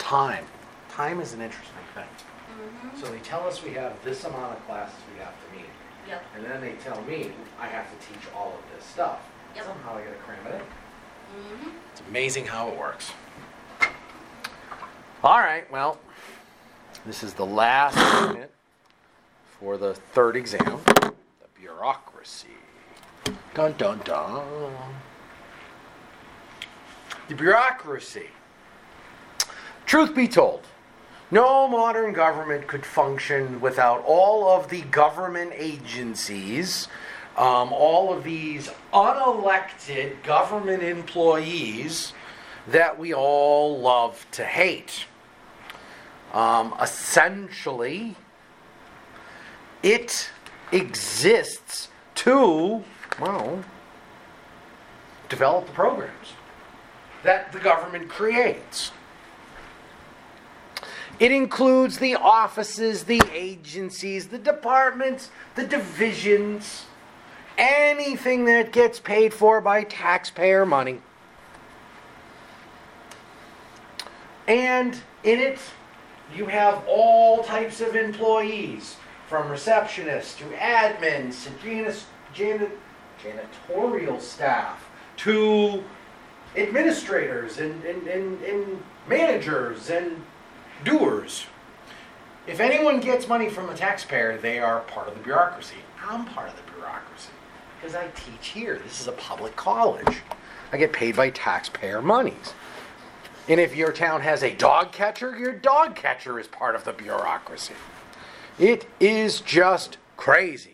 time. Time is an interesting thing. So they tell us we have this amount of classes we have to meet. Yep. And then they tell me I have to teach all of this stuff. Yep. Somehow I gotta cram it in. It's amazing how it works. All right, well, this is the last unit for the third exam, the bureaucracy. Dun dun dun. The bureaucracy. Truth be told, no modern government could function without all of the government agencies, all of these unelected government employees that we all love to hate. Essentially, it exists to, well, develop the programs that the government creates. It includes the offices, the agencies, the departments, the divisions, anything that gets paid for by taxpayer money. And in it, you have all types of employees, from receptionists to admins to janitorial staff to administrators and managers and doers. If anyone gets money from the taxpayer, they are part of the bureaucracy. I'm part of the bureaucracy because I teach here. This is a public college. I get paid by taxpayer monies. And if your town has a dog catcher, your dog catcher is part of the bureaucracy. It is just crazy.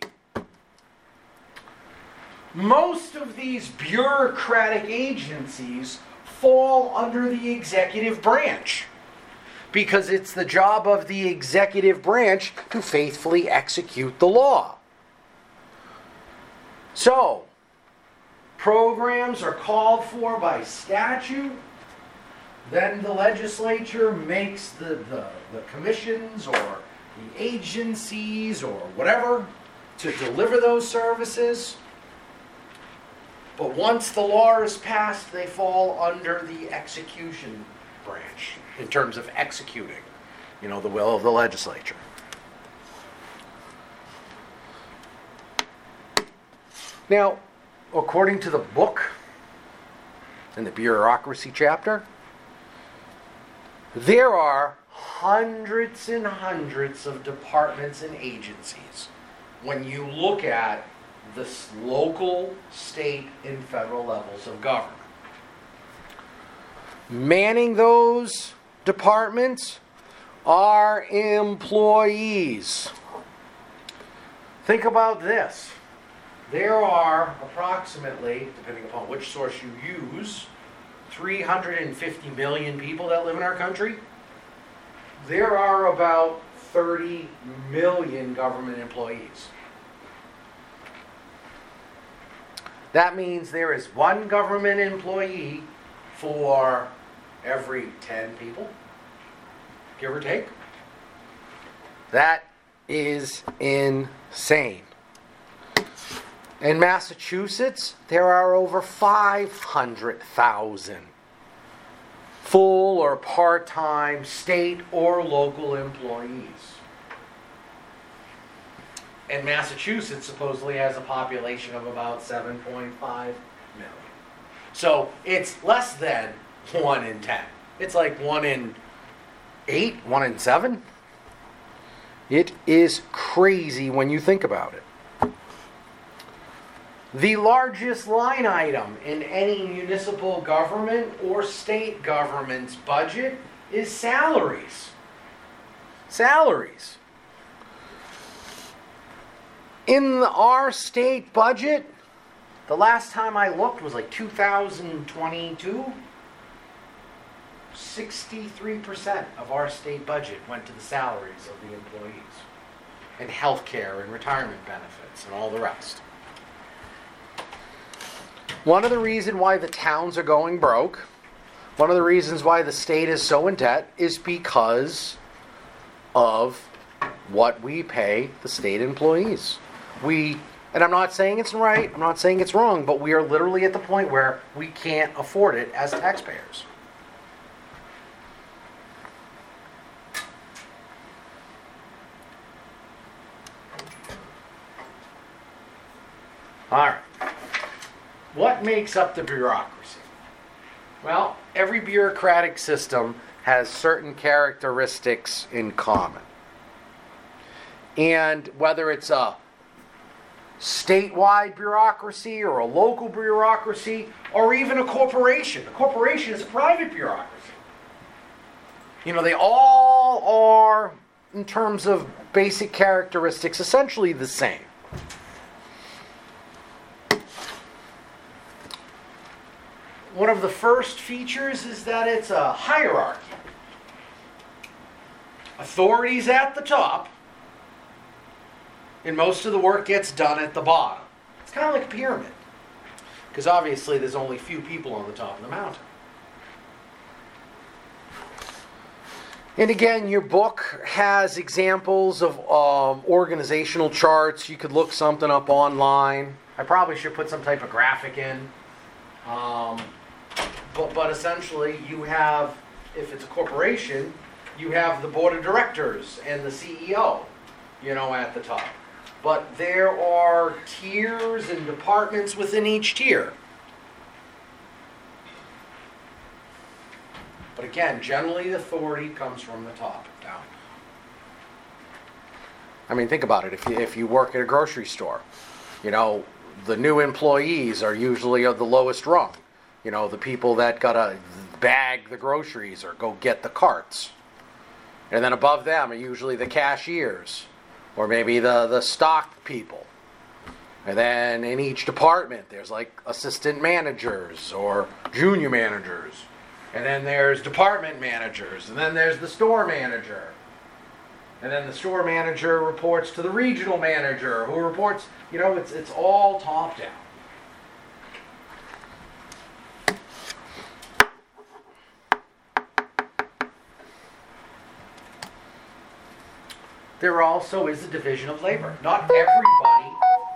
Most of these bureaucratic agencies fall under the executive branch because it's the job of the executive branch to faithfully execute the law. So, programs are called for by statute. Then the legislature makes the commissions or the agencies or whatever to deliver those services. But once the law is passed, they fall under the execution branch in terms of executing, the will of the legislature. Now, according to the book in the bureaucracy chapter, there are hundreds and hundreds of departments and agencies when you look at the local, state, and federal levels of government. Manning those departments are employees. Think about this. There are approximately, depending upon which source you use, 350 million people that live in our country. There are about 30 million government employees. That means there is one government employee for every 10 people, give or take. That is insane. In Massachusetts, there are over 500,000 full or part-time state or local employees. And Massachusetts supposedly has a population of about 7.5 million. So it's less than 1 in 10. It's like 1 in 8, 1 in 7. It is crazy when you think about it. The largest line item in any municipal government or state government's budget is salaries. Salaries. In our state budget, the last time I looked was like 2022, 63% of our state budget went to the salaries of the employees, and health care and retirement benefits and all the rest. One of the reasons why the towns are going broke, one of the reasons why the state is so in debt is because of what we pay the state employees. And I'm not saying it's right, I'm not saying it's wrong, but we are literally at the point where we can't afford it as taxpayers. All right. What makes up the bureaucracy? Well, every bureaucratic system has certain characteristics in common. And whether it's a statewide bureaucracy or a local bureaucracy or even a corporation is a private bureaucracy. They all are, in terms of basic characteristics, essentially the same. One of the first features is that it's a hierarchy. Authority's at the top, and most of the work gets done at the bottom. It's kind of like a pyramid, because obviously there's only few people on the top of the mountain. And again, your book has examples of organizational charts. You could look something up online. I probably should put some type of graphic in. But essentially, you have, if it's a corporation, you have the board of directors and the CEO, at the top. But there are tiers and departments within each tier. But again, generally the authority comes from the top down. I mean, think about it. If you work at a grocery store, the new employees are usually of the lowest rung. The people that gotta bag the groceries or go get the carts. And then above them are usually the cashiers or maybe the stock people. And then in each department there's like assistant managers or junior managers. And then there's department managers. And then there's the store manager. And then the store manager reports to the regional manager who reports, it's all top down. There also is a division of labor. Not everybody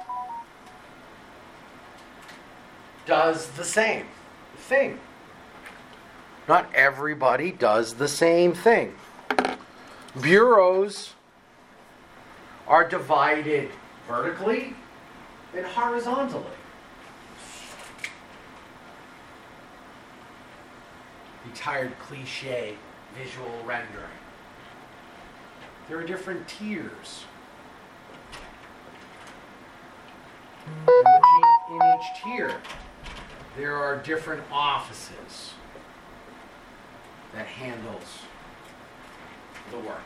does the same thing. Not everybody does the same thing. Bureaus are divided vertically and horizontally. Retired cliche visual rendering. There are different tiers. In each tier, there are different offices that handles the work.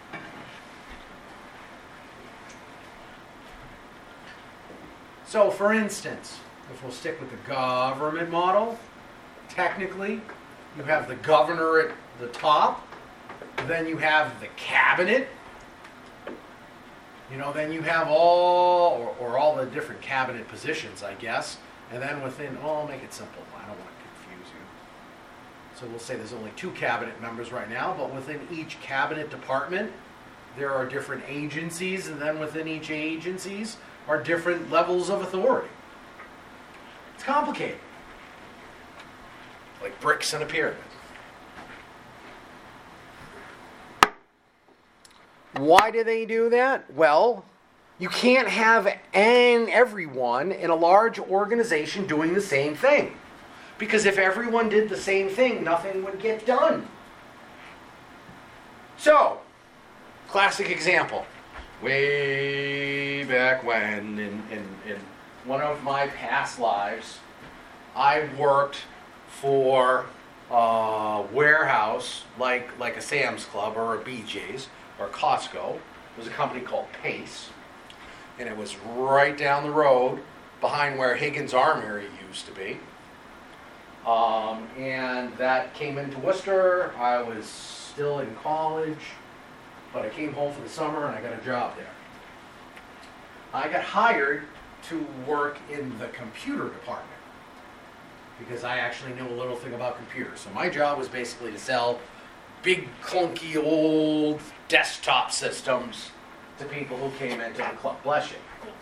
So, for instance, if we'll stick with the government model, technically, you have the governor at the top. Then you have the cabinet. Then you have all the different cabinet positions, I guess. And then within, I'll make it simple. I don't want to confuse you. So we'll say there's only 2 cabinet members right now, but within each cabinet department, there are different agencies, and then within each agencies are different levels of authority. It's complicated. Like bricks in a pyramid. Why do they do that? Well, you can't have everyone in a large organization doing the same thing. Because if everyone did the same thing, nothing would get done. So, classic example. Way back when, in one of my past lives, I worked for a warehouse like a Sam's Club or a BJ's. Or Costco. It was a company called Pace, and it was right down the road behind where Higgins Armory used to be. And that came into Worcester. I was still in college, but I came home for the summer and I got a job there. I got hired to work in the computer department because I actually knew a little thing about computers. So my job was basically to sell big, clunky, old desktop systems to people who came into the club. Bless you. Thank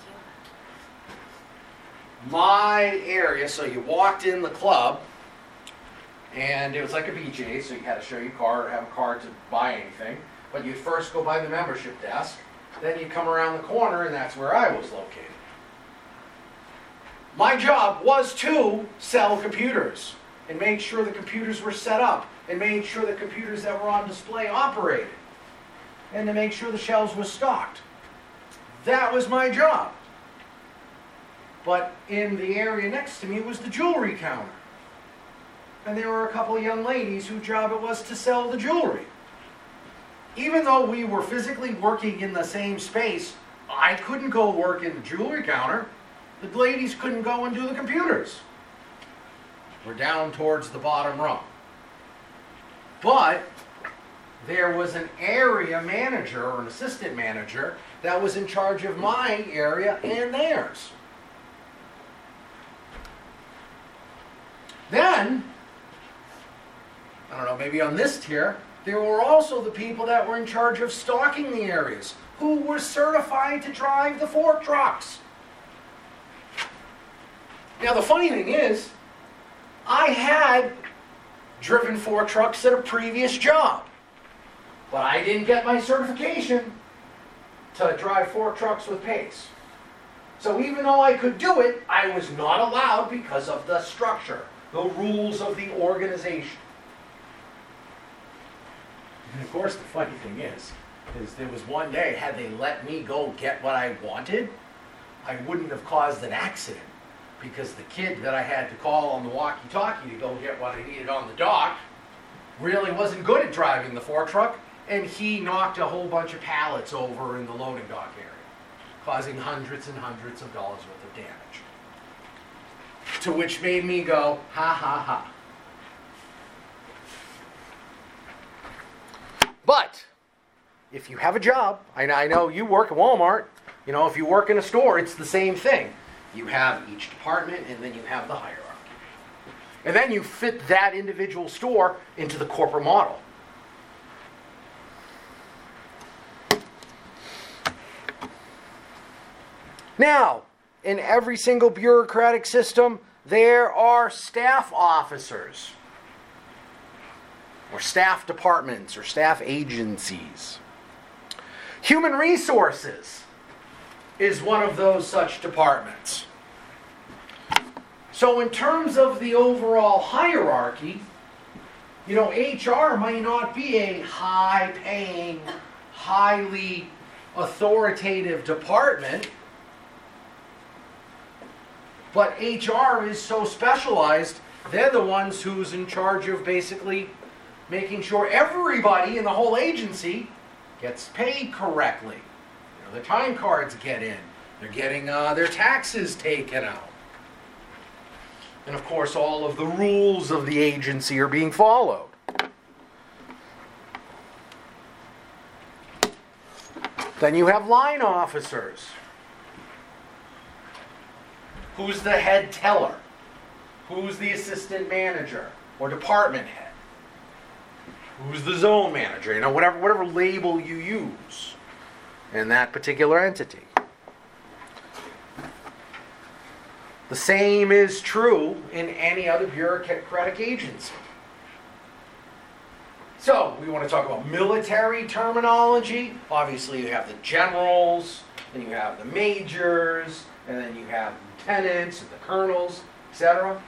you. My area, so you walked in the club, and it was like a BJ, so you had to show your card or have a card to buy anything. But you'd first go by the membership desk, then you'd come around the corner, and that's where I was located. My job was to sell computers and make sure the computers were set up and make sure the computers that were on display operated and to make sure the shelves were stocked. That was my job. But in the area next to me was the jewelry counter. And there were a couple of young ladies whose job it was to sell the jewelry. Even though we were physically working in the same space, I couldn't go work in the jewelry counter. The ladies couldn't go and do the computers. We're down towards the bottom rung. But there was an area manager or an assistant manager that was in charge of my area and theirs. Then, I don't know, maybe on this tier, there were also the people that were in charge of stocking the areas, who were certified to drive the fork trucks. Now the funny thing is, I had driven fork trucks at a previous job, but I didn't get my certification to drive fork trucks with pace. So even though I could do it, I was not allowed because of the structure, the rules of the organization. And of course, the funny thing is there was one day, had they let me go get what I wanted, I wouldn't have caused an accident, because the kid that I had to call on the walkie-talkie to go get what I needed on the dock really wasn't good at driving the fork truck, and he knocked a whole bunch of pallets over in the loading dock area, causing hundreds and hundreds of dollars worth of damage. To which made me go, ha ha ha. But if you have a job, I know you work at Walmart, if you work in a store, it's the same thing. You have each department, and then you have the hierarchy. And then you fit that individual store into the corporate model. Now, in every single bureaucratic system, there are staff officers, or staff departments, or staff agencies. Human resources is one of those such departments. So in terms of the overall hierarchy, HR might not be a high-paying, highly authoritative department, but HR is so specialized, they're the ones who's in charge of basically making sure everybody in the whole agency gets paid correctly. Their time cards get in. They're getting their taxes taken out. And of course, all of the rules of the agency are being followed. Then you have line officers. Who's the head teller? Who's the assistant manager or department head? Who's the zone manager? Whatever label you use in that particular entity. The same is true in any other bureaucratic agency. So, we want to talk about military terminology. Obviously, you have the generals, and you have the majors, and then you have lieutenants, and the colonels, etc.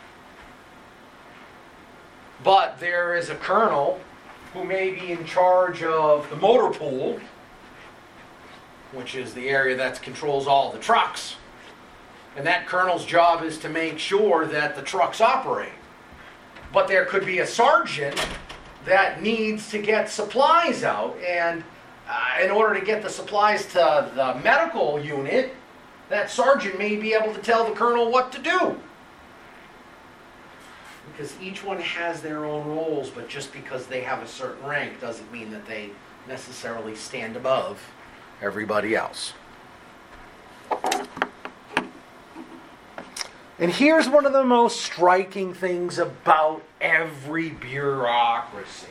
But there is a colonel who may be in charge of the motor pool, which is the area that controls all the trucks. And that colonel's job is to make sure that the trucks operate. But there could be a sergeant that needs to get supplies out, and in order to get the supplies to the medical unit, that sergeant may be able to tell the colonel what to do. Because each one has their own roles, but just because they have a certain rank doesn't mean that they necessarily stand above everybody else. And here's one of the most striking things about every bureaucracy.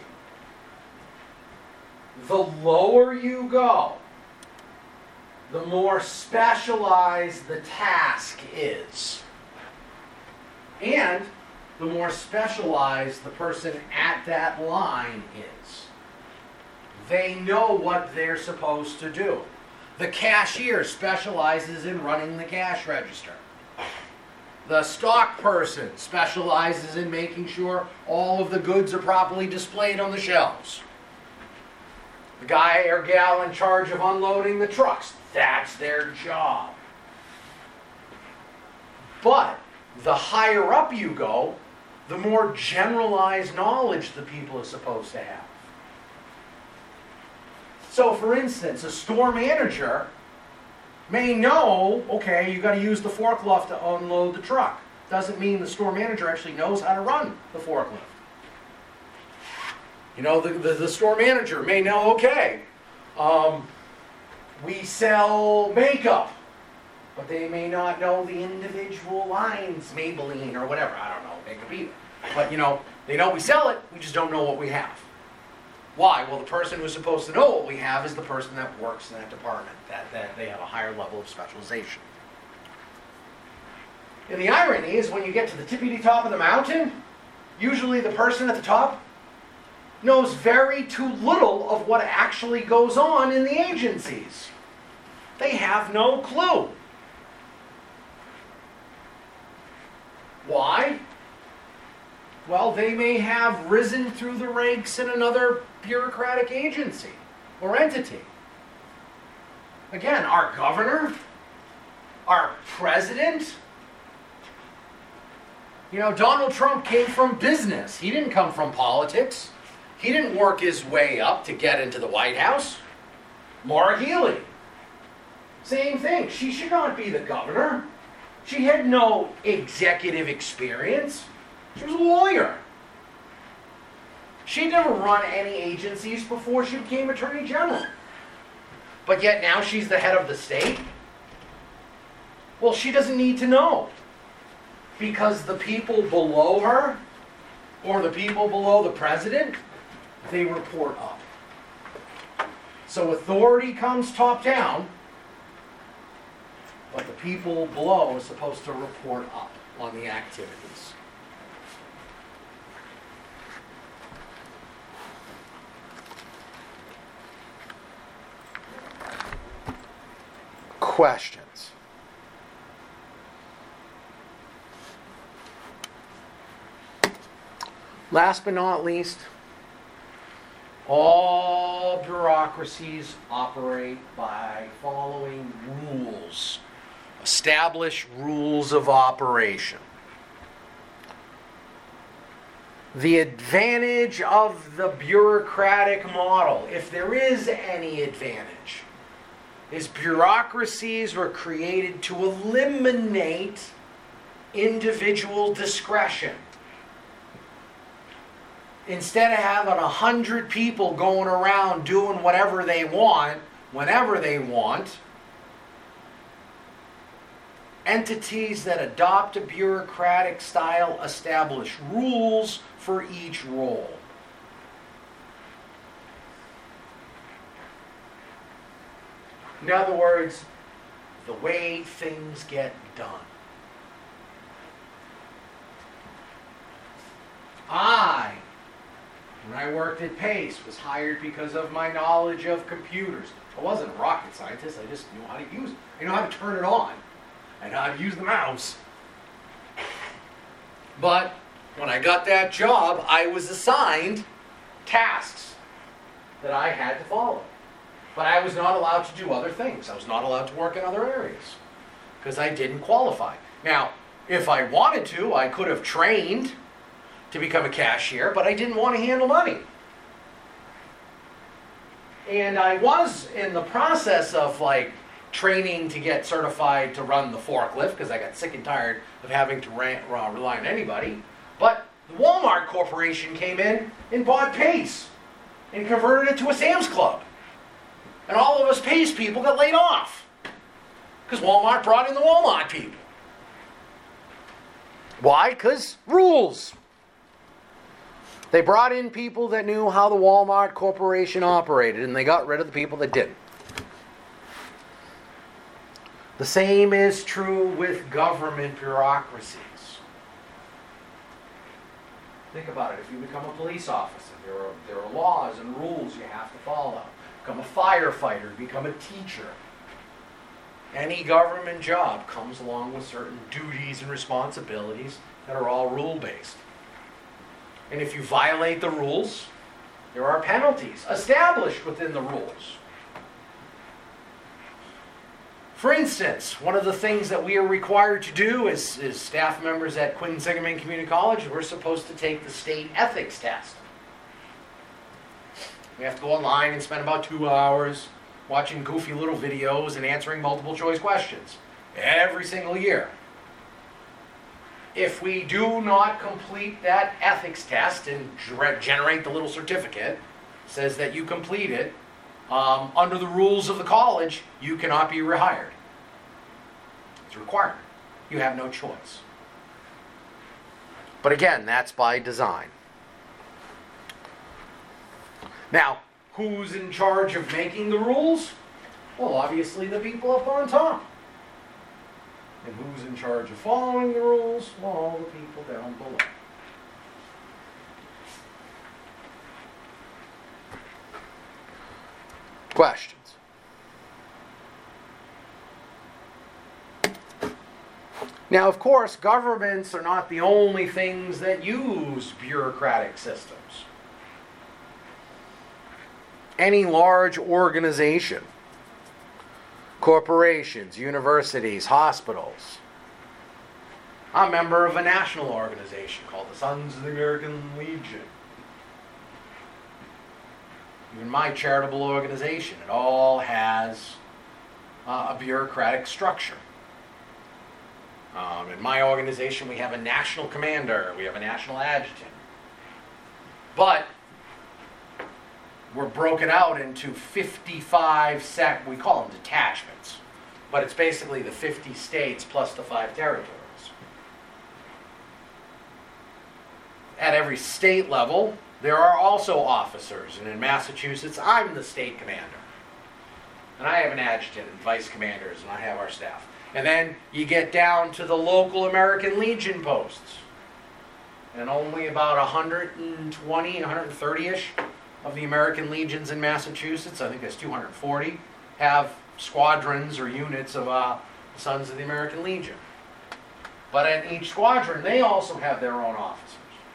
The lower you go, the more specialized the task is. And the more specialized the person at that line is. They know what they're supposed to do. The cashier specializes in running the cash register. The stock person specializes in making sure all of the goods are properly displayed on the shelves. The guy or gal in charge of unloading the trucks, that's their job. But the higher up you go, the more generalized knowledge the people are supposed to have. So for instance, a store manager may know, okay, you got to use the forklift to unload the truck. Doesn't mean the store manager actually knows how to run the forklift. You know, the store manager may know, okay, we sell makeup, but they may not know the individual lines, Maybelline or whatever. I don't know makeup either. But, you know, they know we sell it, we just don't know what we have. Why? Well, the person who's supposed to know what we have is the person that works in that department, that they have a higher level of specialization. And the irony is when you get to the tippity top of the mountain, usually the person at the top knows very too little of what actually goes on in the agencies. They have no clue. Why? Well, they may have risen through the ranks in another bureaucratic agency or entity. Again, our governor, our president. You know, Donald Trump came from business. He didn't come from politics. He didn't work his way up to get into the White House. Maura Healey, same thing. She should not be the governor. She had no executive experience. She was a lawyer. She'd never run any agencies before she became Attorney General. But yet now she's the head of the state? Well, she doesn't need to know. Because the people below her, or the people below the president, they report up. So authority comes top down, but the people below are supposed to report up on the activities. Questions? Last but not least, all bureaucracies operate by following rules. Establish rules of operation. The advantage of the bureaucratic model, if there is any advantage, is bureaucracies were created to eliminate individual discretion. Instead of having 100 people going around doing whatever they want, whenever they want, entities that adopt a bureaucratic style establish rules for each role. In other words, the way things get done. When I worked at Pace, was hired because of my knowledge of computers. I wasn't a rocket scientist, I just knew how to use it. I know how to turn it on. I know how to use the mouse. But when I got that job, I was assigned tasks that I had to follow. But I was not allowed to do other things. I was not allowed to work in other areas because I didn't qualify. Now, if I wanted to, I could have trained to become a cashier, but I didn't want to handle money. And I was in the process of training to get certified to run the forklift because I got sick and tired of having to rely on anybody. But the Walmart Corporation came in and bought Pace and converted it to a Sam's Club. And all of us Pace people got laid off because Walmart brought in the Walmart people. Why? Because rules. They brought in people that knew how the Walmart Corporation operated, and they got rid of the people that didn't. The same is true with government bureaucracies. Think about it. If you become a police officer, there are laws and rules you have to follow. Become a firefighter, become a teacher. Any government job comes along with certain duties and responsibilities that are all rule-based. And if you violate the rules, there are penalties established within the rules. For instance, one of the things that we are required to do as staff members at Quincy-Sangamon Community College, we're supposed to take the state ethics test. We have to go online and spend about 2 hours watching goofy little videos and answering multiple choice questions every single year. If we do not complete that ethics test and generate the little certificate, says that you complete it, under the rules of the college, you cannot be rehired. It's a requirement. You have no choice. But again, that's by design. Now, who's in charge of making the rules? Well, obviously the people up on top. And who's in charge of following the rules? Well, all the people down below. Questions? Now, of course, governments are not the only things that use bureaucratic systems. Any large organization, corporations, universities, hospitals. I'm a member of a national organization called the Sons of the American Legion. Even my charitable organization, it all has a bureaucratic structure. In my organization, we have a national commander, we have a national adjutant. But we're broken out into 55 we call them detachments, but it's basically the 50 states plus the 5 territories. At every state level, there are also officers, and in Massachusetts, I'm the state commander. And I have an adjutant and vice commanders, and I have our staff. And then you get down to the local American Legion posts. And only about 120, 130-ish of the American Legions in Massachusetts, I think there's 240, have squadrons or units of Sons of the American Legion. But in each squadron, they also have their own officers.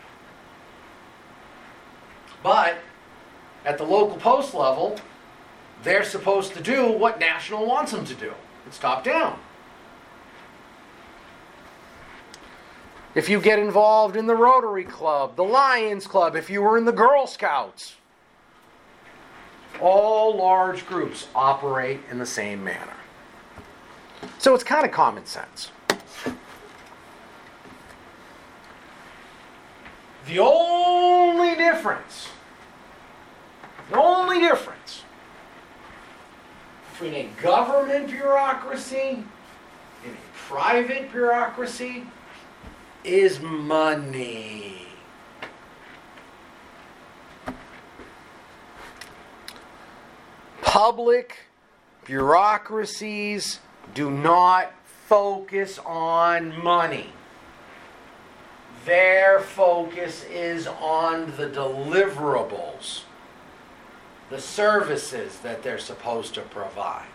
But at the local post level, they're supposed to do what National wants them to do. It's top down. If you get involved in the Rotary Club, the Lions Club, if you were in the Girl Scouts, all large groups operate in the same manner. So it's kind of common sense. The only difference between a government bureaucracy and a private bureaucracy is money. Public bureaucracies do not focus on money. Their focus is on the deliverables, the services that they're supposed to provide.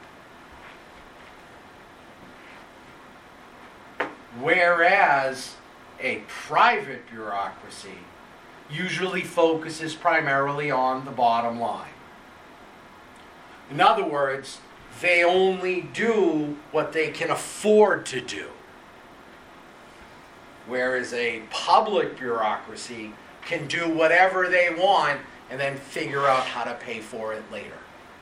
Whereas a private bureaucracy usually focuses primarily on the bottom line. In other words, they only do what they can afford to do. Whereas a public bureaucracy can do whatever they want and then figure out how to pay for it later.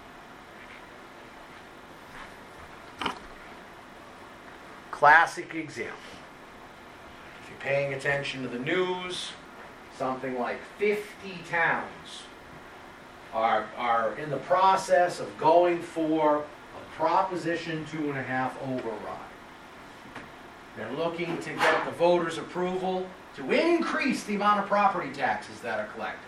Classic example. If you're paying attention to the news, something like 50 towns are in the process of going for a Proposition 2.5 override. They're looking to get the voters' approval to increase the amount of property taxes that are collected.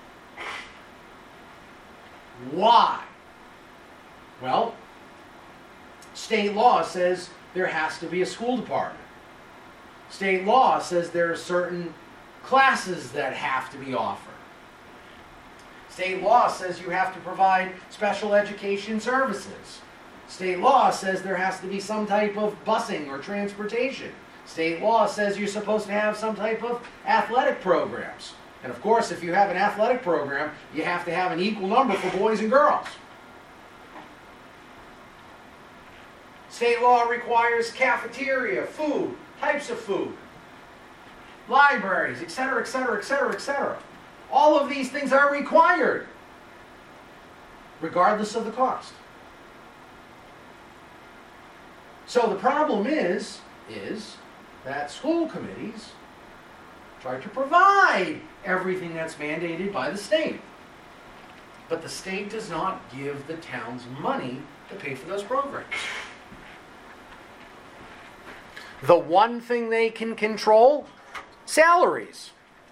Why? Well, state law says there has to be a school department. State law says there are certain classes that have to be offered. State law says you have to provide special education services. State law says there has to be some type of busing or transportation. State law says you're supposed to have some type of athletic programs. And of course, if you have an athletic program, you have to have an equal number for boys and girls. State law requires cafeteria, food, types of food, libraries, etc., etc., etc., etc. All of these things are required, regardless of the cost. So the problem is that school committees try to provide everything that's mandated by the state. But the state does not give the towns money to pay for those programs. The one thing they can control, salaries.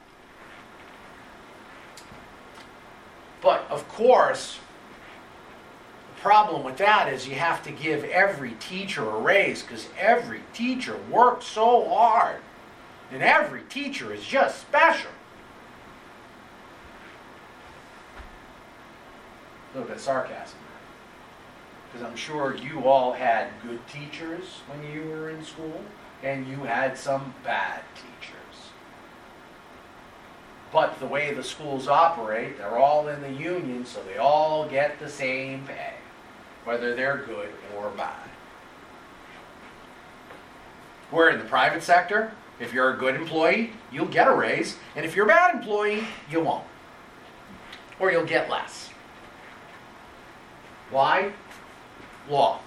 But of course, the problem with that is you have to give every teacher a raise because every teacher works so hard. And every teacher is just special. A little bit of sarcasm there. Because I'm sure you all had good teachers when you were in school, and you had some bad teachers. But the way the schools operate, they're all in the union, so they all get the same pay, whether they're good or bad. Where in the private sector, if you're a good employee, you'll get a raise, and if you're a bad employee, you won't. Or you'll get less. Why? Law.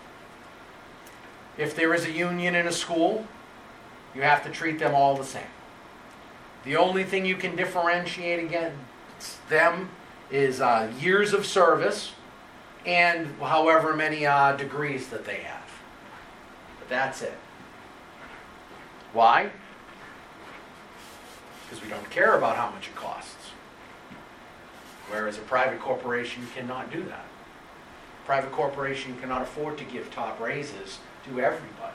If there is a union in a school, you have to treat them all the same. The only thing you can differentiate against them is years of service and however many degrees that they have. But that's it. Why? Because we don't care about how much it costs. Whereas a private corporation cannot do that. A private corporation cannot afford to give top raises to everybody.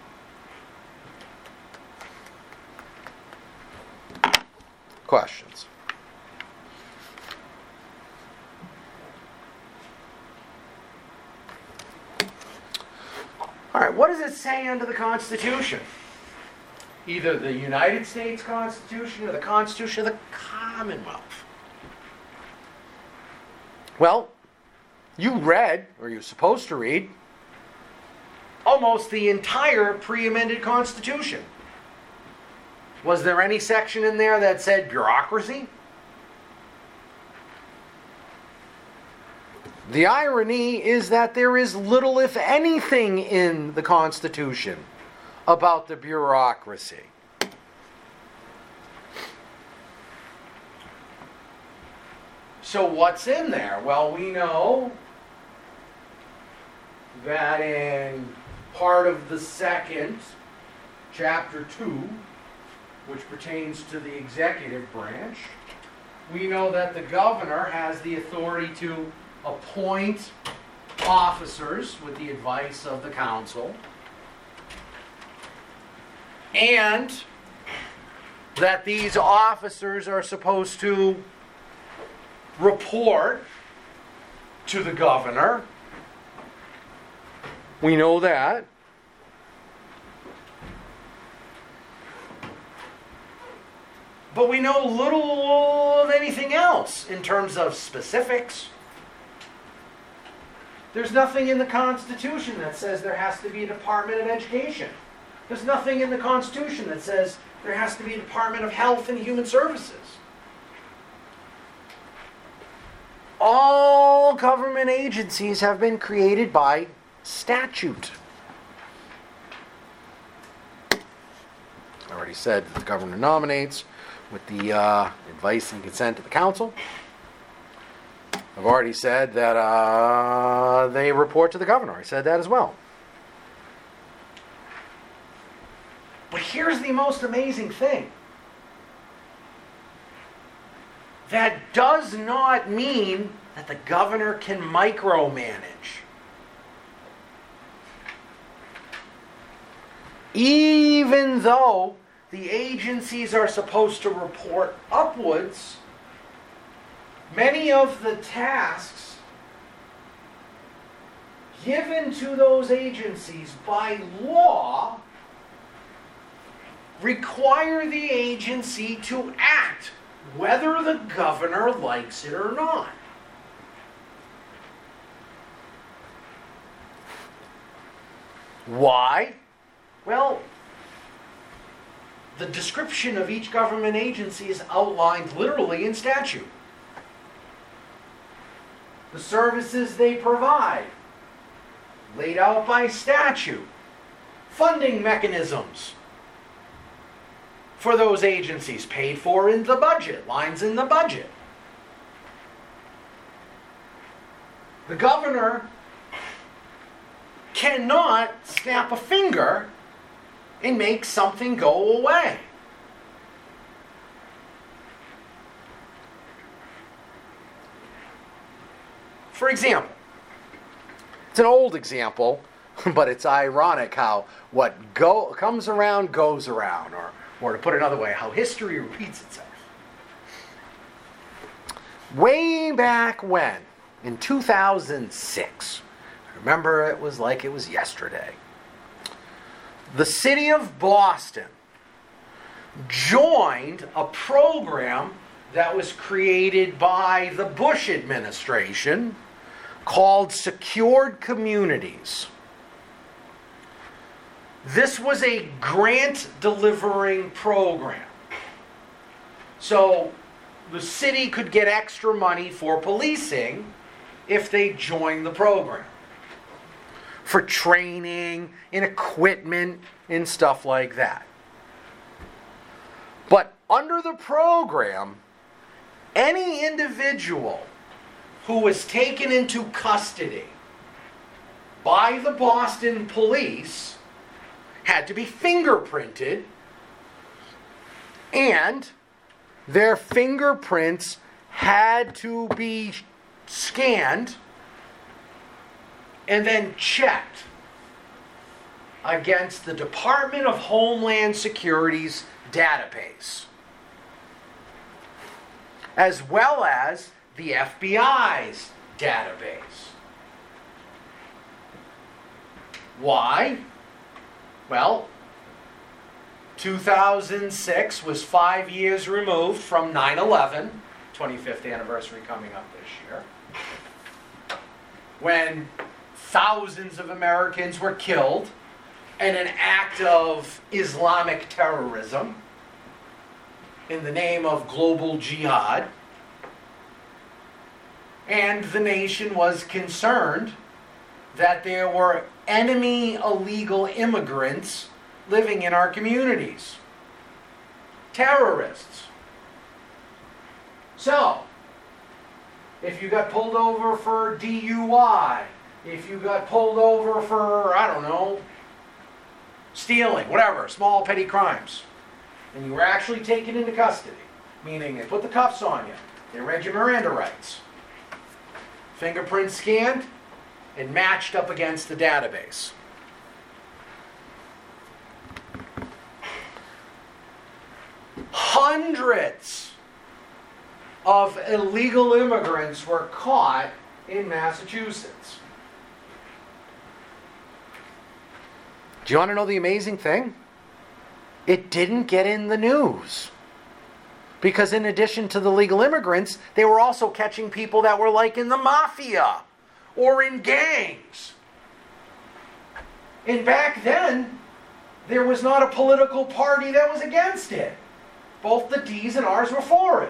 Questions? All right, what does it say under the Constitution? Either the United States Constitution or the Constitution of the Commonwealth. Well, you read, or you're supposed to read, almost the entire pre-amended Constitution. Was there any section in there that said bureaucracy? The irony is that there is little, if anything, in the Constitution about the bureaucracy. So what's in there? Well, we know that in part of the second, chapter 2, which pertains to the executive branch, we know that the governor has the authority to appoint officers with the advice of the council, and that these officers are supposed to report to the governor. We know that. But we know little of anything else in terms of specifics. There's nothing in the Constitution that says there has to be a Department of Education. There's nothing in the Constitution that says there has to be a Department of Health and Human Services. All government agencies have been created by statute. I already said that the governor nominates with the advice and consent of the council. I've already said that they report to the governor. I said that as well. But here's the most amazing thing. That does not mean that the governor can micromanage. Even though the agencies are supposed to report upwards, many of the tasks given to those agencies by law require the agency to act, whether the governor likes it or not. Why? Well, the description of each government agency is outlined literally in statute. The services they provide, laid out by statute. Funding mechanisms for those agencies, paid for in the budget, lines in the budget. The governor cannot snap a finger and make something go away. For example, it's an old example, but it's ironic how what comes around goes around, or to put it another way, how history repeats itself. Way back when, in 2006, I remember it was like it was yesterday, the city of Boston joined a program that was created by the Bush administration called Secured Communities. This was a grant-delivering program. So the city could get extra money for policing if they joined the program, for training and equipment and stuff like that. But under the program, any individual who was taken into custody by the Boston police had to be fingerprinted, and their fingerprints had to be scanned and then checked against the Department of Homeland Security's database, as well as the FBI's database. Why? Well, 2006 was 5 years removed from 9/11, 25th anniversary coming up this year, when thousands of Americans were killed in an act of Islamic terrorism in the name of global jihad. And the nation was concerned that there were enemy illegal immigrants living in our communities. Terrorists. So, if you got pulled over for DUI, if you got pulled over for, I don't know, stealing, whatever, small petty crimes, and you were actually taken into custody, meaning they put the cuffs on you, they read your Miranda rights, fingerprints scanned, and matched up against the database. Hundreds of illegal immigrants were caught in Massachusetts. Do you want to know the amazing thing? It didn't get in the news. Because in addition to the legal immigrants, they were also catching people that were like in the mafia or in gangs. And back then, there was not a political party that was against it. Both the D's and R's were for it.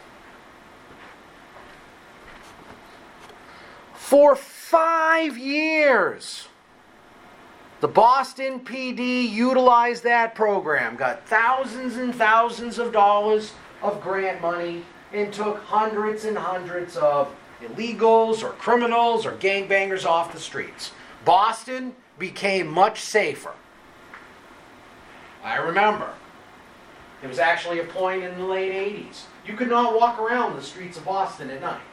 For 5 years, the Boston PD utilized that program, got thousands and thousands of dollars of grant money, and took hundreds and hundreds of illegals or criminals or gangbangers off the streets. Boston became much safer. I remember. There was actually a point in the late 80s. You could not walk around the streets of Boston at night.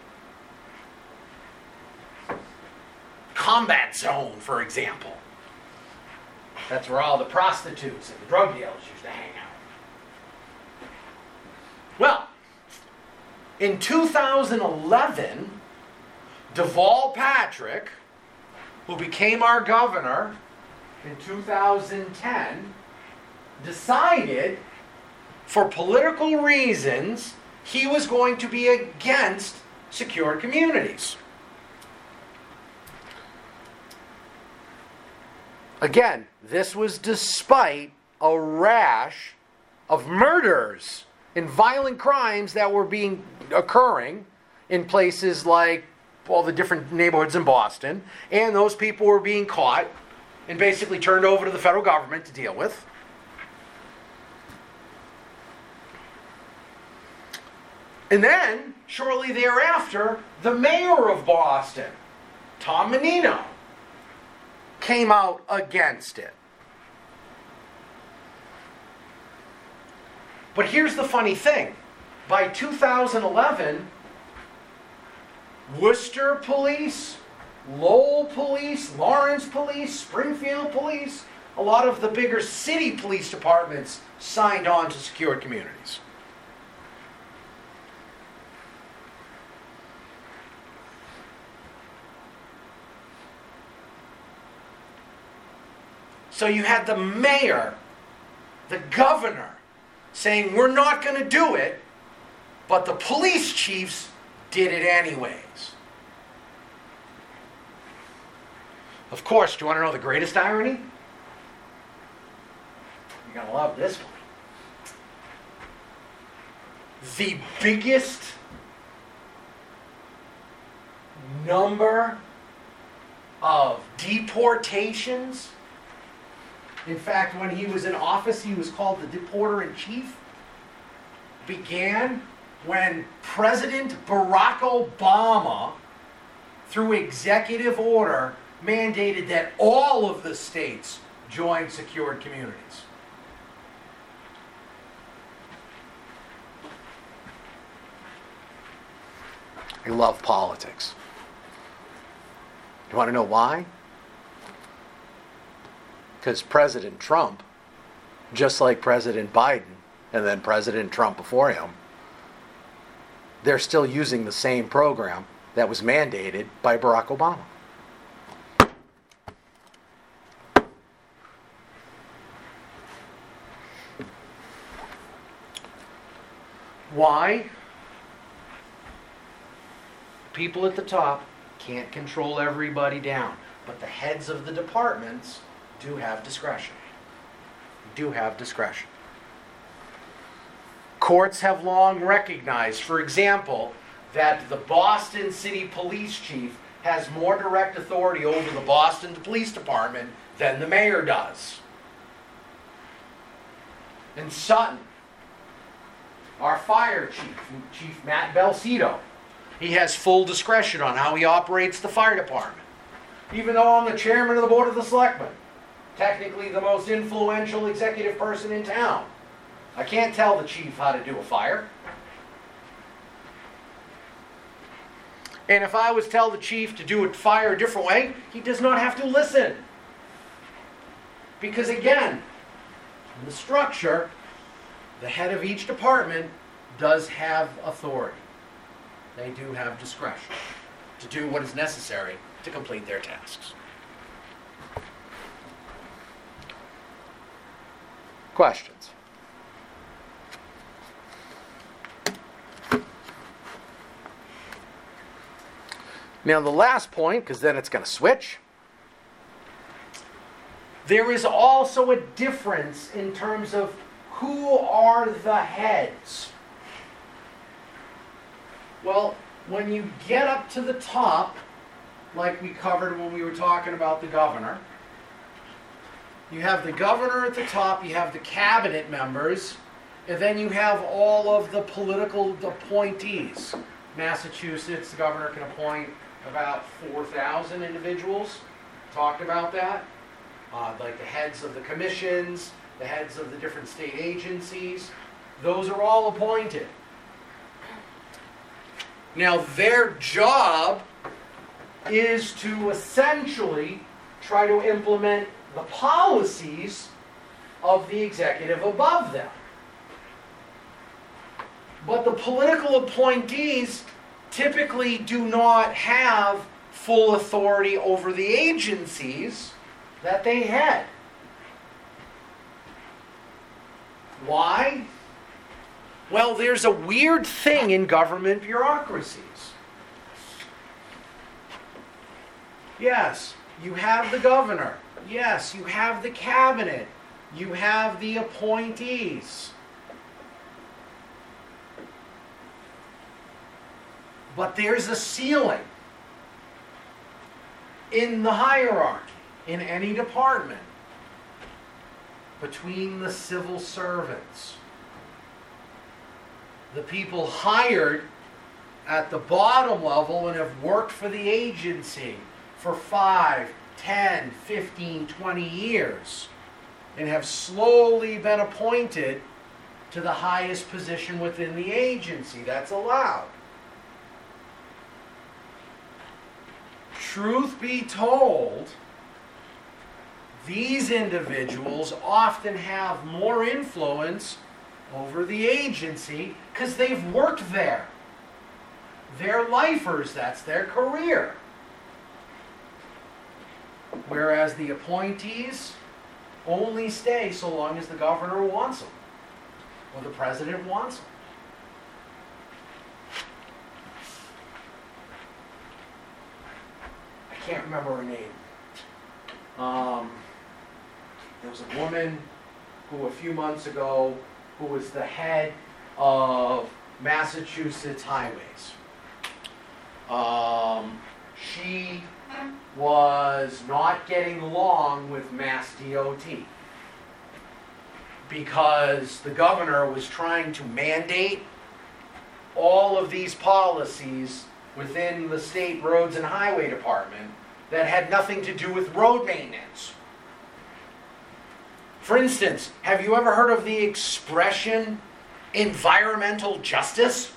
Combat Zone, for example. That's where all the prostitutes and the drug dealers used to hang out. Well, in 2011, Deval Patrick who became our governor in 2010, decided, for political reasons, he was going to be against secured communities. Again, this was despite a rash of murders and violent crimes that were occurring in places like all the different neighborhoods in Boston, and those people were being caught and basically turned over to the federal government to deal with. And then, shortly thereafter, the mayor of Boston, Tom Menino, came out against it. But here's the funny thing. By 2011, Worcester Police, Lowell Police, Lawrence Police, Springfield Police, a lot of the bigger city police departments signed on to secured communities. So you had the mayor, the governor, saying, we're not going to do it, but the police chiefs did it anyways. Of course, do you want to know the greatest irony? You're going to love this one. The biggest number of deportations. In fact, when he was in office, he was called the Deporter-in-Chief. Began when President Barack Obama, through executive order, mandated that all of the states join secured communities. I love politics. You want to know why? Because President Trump, just like President Biden and then President Trump before him, they're still using the same program that was mandated by Barack Obama. Why? People at the top can't control everybody down, but the heads of the departments do have discretion. Do have discretion. Courts have long recognized, for example, that the Boston City Police Chief has more direct authority over the Boston Police Department than the mayor does. In Sutton, our fire chief, Chief Matt Belcito, he has full discretion on how he operates the fire department. Even though I'm the chairman of the Board of the Selectmen, technically the most influential executive person in town, I can't tell the chief how to do a fire. And if I was to tell the chief to do a fire a different way, he does not have to listen. Because again, in the structure, the head of each department does have authority. They do have discretion to do what is necessary to complete their tasks. Questions? Now the last point, because then it's going to switch. There is also a difference in terms of who are the heads. Well, when you get up to the top, like we covered when we were talking about the governor, you have the governor at the top, you have the cabinet members, and then you have all of the political appointees. Massachusetts, the governor can appoint about 4,000 individuals. Talked about that. Like the heads of the commissions, the heads of the different state agencies. Those are all appointed. Now, their job is to essentially try to implement the policies of the executive above them. But the political appointees typically do not have full authority over the agencies that they had. Why? Well, there's a weird thing in government bureaucracies. Yes, you have the governor. Yes, you have the cabinet. You have the appointees. But there's a ceiling in the hierarchy, in any department, between the civil servants. The people hired at the bottom level and have worked for the agency for 5, 10, 15, 20 years and have slowly been appointed to the highest position within the agency. That's allowed. Truth be told, these individuals often have more influence over the agency because they've worked there. They're lifers, that's their career. Whereas the appointees only stay so long as the governor wants them or the president wants them. I can't remember her name. There was a woman who a few months ago who was the head of Massachusetts Highways. She was not getting along with Mass DOT because the governor was trying to mandate all of these policies within the state roads and highway department that had nothing to do with road maintenance. For instance, have you ever heard of the expression environmental justice?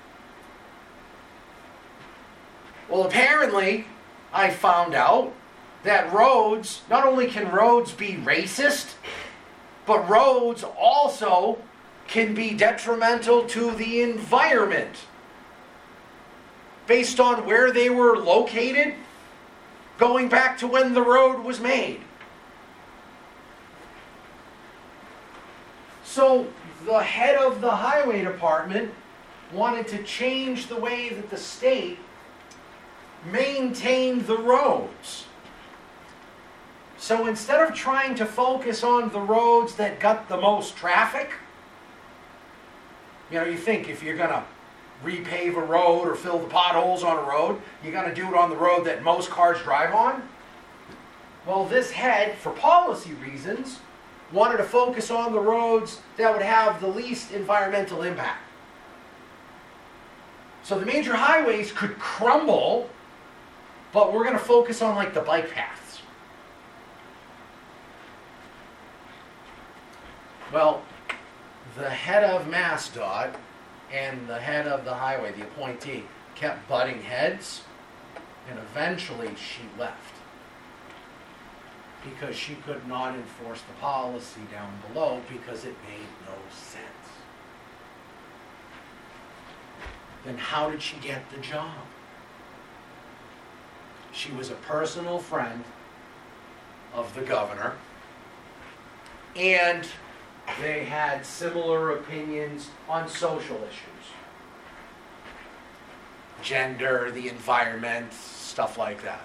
Well, apparently, I found out that roads, not only can roads be racist, but roads also can be detrimental to the environment based on where they were located, going back to when the road was made. So the head of the highway department wanted to change the way that the state maintained the roads. So instead of trying to focus on the roads that got the most traffic, you think if you're going to repave a road or fill the potholes on a road, you're going to do it on the road that most cars drive on. Well, this head, for policy reasons, wanted to focus on the roads that would have the least environmental impact. So the major highways could crumble, but we're going to focus on the bike paths. Well, the head of MassDOT and the head of the highway, the appointee, kept butting heads, and eventually she left because she could not enforce the policy down below because it made no sense. Then how did she get the job? She was a personal friend of the governor, and they had similar opinions on social issues. Gender, the environment, stuff like that.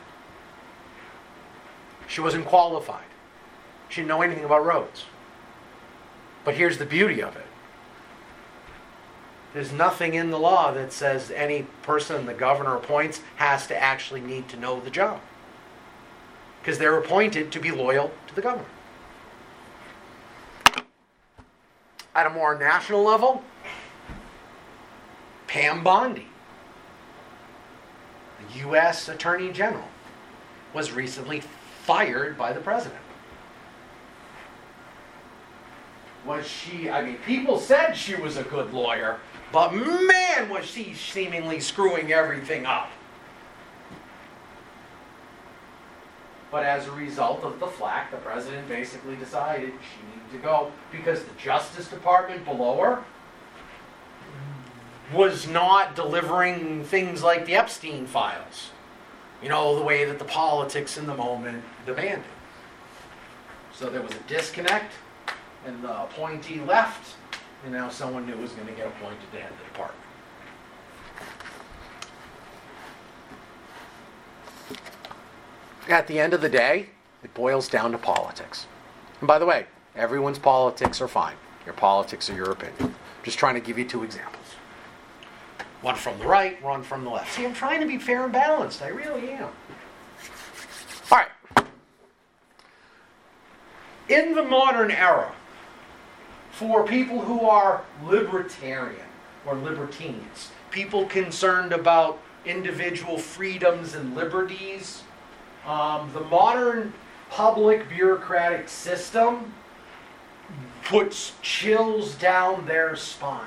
She wasn't qualified. She didn't know anything about roads. But here's the beauty of it. There's nothing in the law that says any person the governor appoints has to actually need to know the job. Because they're appointed to be loyal to the governor. At a more national level, Pam Bondi, the U.S. Attorney General, was recently fired by the president. Was she, people said she was a good lawyer, but man, was she seemingly screwing everything up. But as a result of the flack, the president basically decided she needed to go because the Justice Department below her was not delivering things like the Epstein files. the way that the politics in the moment demanded. So there was a disconnect, and the appointee left, and now someone new was going to get appointed to head the department. At the end of the day, it boils down to politics. And by the way, everyone's politics are fine. Your politics are your opinion. Just trying to give you two examples. One from the right, one from the left. See, I'm trying to be fair and balanced. I really am. All right. In the modern era, for people who are libertarian or libertines, people concerned about individual freedoms and liberties, the modern public bureaucratic system puts chills down their spines.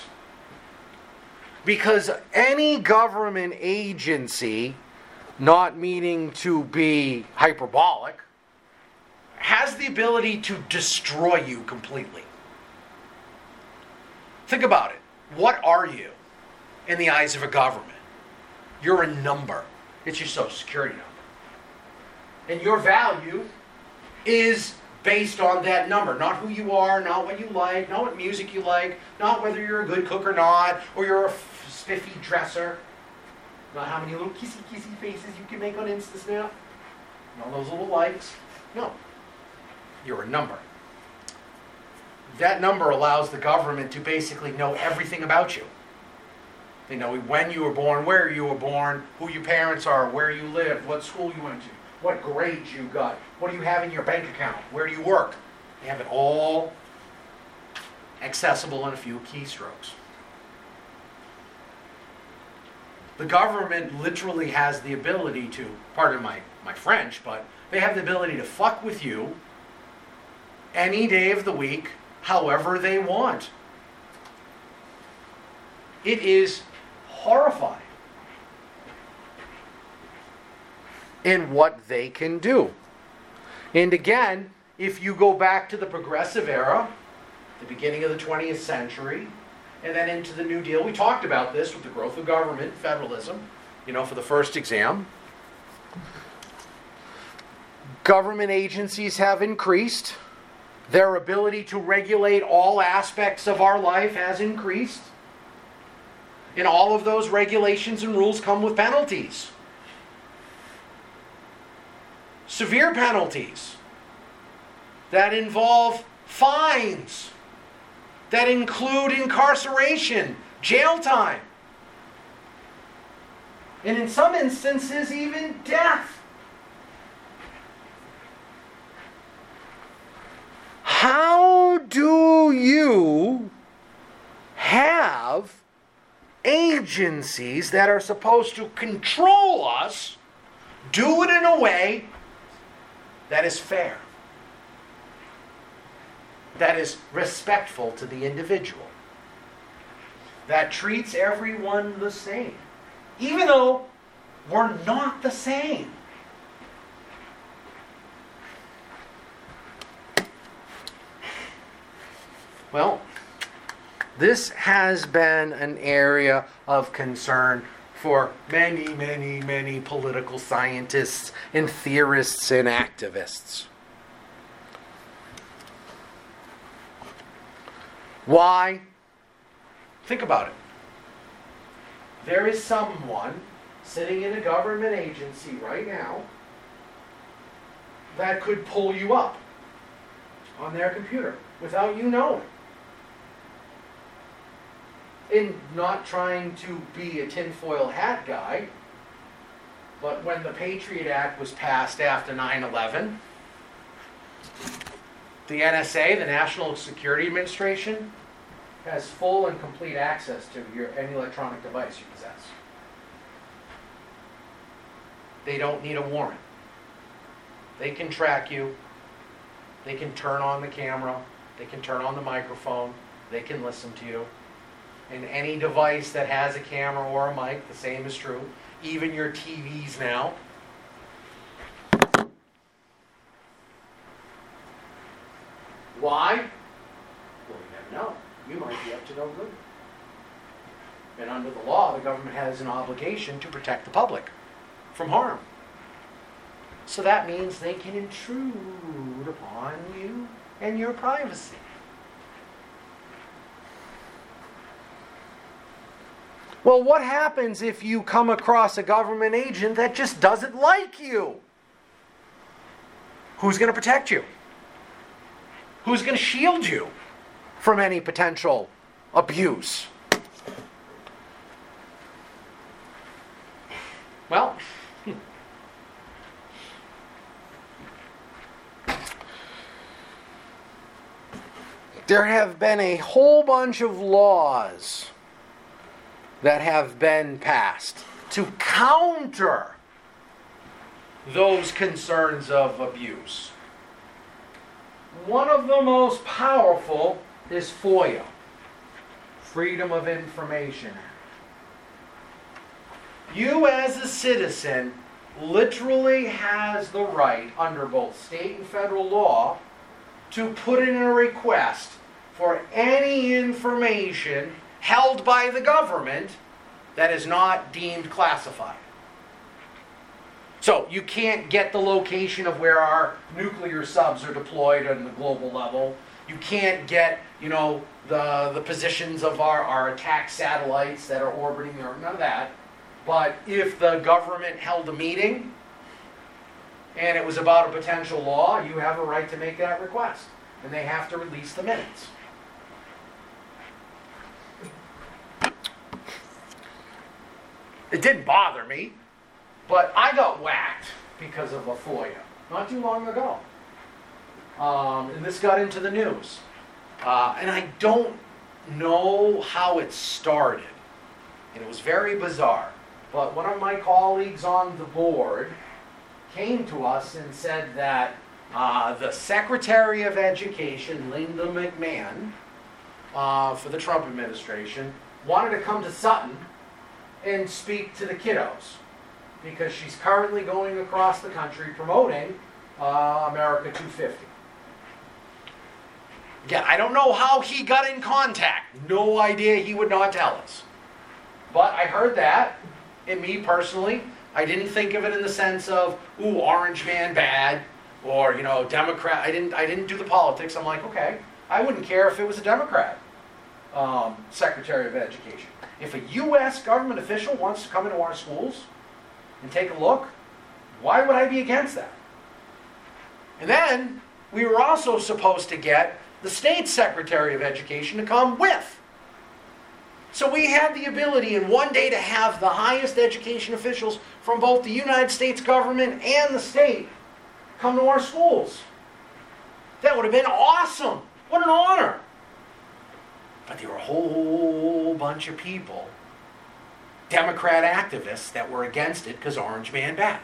Because any government agency, not meaning to be hyperbolic, has the ability to destroy you completely. Think about it. What are you in the eyes of a government? You're a number. It's your social security number. And your value is based on that number. Not who you are, not what you like, not what music you like, not whether you're a good cook or not, or you're a spiffy dresser. Not how many little kissy faces you can make on InstaSnap. Not those little likes. No. You're a number. That number allows the government to basically know everything about you. They know when you were born, where you were born, who your parents are, where you live, what school you went to, what grades you got, what do you have in your bank account, where do you work. They have it all accessible in a few keystrokes. The government literally has the ability to, pardon my French, but they have the ability to fuck with you any day of the week, however they want. It is horrifying in what they can do. And again, if you go back to the progressive era, the beginning of the 20th century, and then into the New Deal, we talked about this with the growth of government, federalism, for the first exam. Government agencies have increased. Their ability to regulate all aspects of our life has increased. And all of those regulations and rules come with penalties. Severe penalties that involve fines, that include incarceration, jail time, and in some instances even death. How do you have agencies that are supposed to control us do it in a way that is fair, that is respectful to the individual, that treats everyone the same, even though we're not the same? Well, this has been an area of concern for many, many, many political scientists and theorists and activists. Why? Think about it. There is someone sitting in a government agency right now that could pull you up on their computer without you knowing. In not trying to be a tinfoil hat guy, but when the Patriot Act was passed after 9/11, the NSA, the National Security Administration, has full and complete access to any electronic device you possess. They don't need a warrant. They can track you. They can turn on the camera. They can turn on the microphone. They can listen to you. And any device that has a camera or a mic, the same is true. Even your TVs now. Why? Well, you never know. You might be up to no good. And under the law, the government has an obligation to protect the public. from harm. So that means they can intrude upon you and your privacy. Well, what happens if you come across a government agent that just doesn't like you? Who's going to protect you? Who's going to shield you from any potential abuse? Well, there have been a whole bunch of laws that have been passed to counter those concerns of abuse. One of the most powerful is FOIA, Freedom of Information Act. You as a citizen literally has the right under both state and federal law to put in a request for any information held by the government that is not deemed classified. So you can't get the location of where our nuclear subs are deployed on the global level. You can't get, the positions of our attack satellites that are orbiting, or none of that. But if the government held a meeting and it was about a potential law, you have a right to make that request. And they have to release the minutes. It didn't bother me, but I got whacked because of a FOIA not too long ago. And this got into the news. And I don't know how it started. And it was very bizarre. But one of my colleagues on the board came to us and said that the Secretary of Education, Linda McMahon, for the Trump administration, wanted to come to Sutton and speak to the kiddos because she's currently going across the country promoting America 250. Yeah, I don't know how he got in contact. No idea, he would not tell us. But I heard that, and me personally, I didn't think of it in the sense of, ooh, orange man bad, or, Democrat. I didn't do the politics. I'm like, okay, I wouldn't care if it was a Democrat Secretary of Education. If a U.S. government official wants to come into our schools and take a look, why would I be against that? And then we were also supposed to get the state Secretary of Education to come with. So we had the ability in one day to have the highest education officials from both the United States government and the state come to our schools. That would have been awesome. What an honor. But there were a whole bunch of people, Democrat activists, that were against it because orange man bad.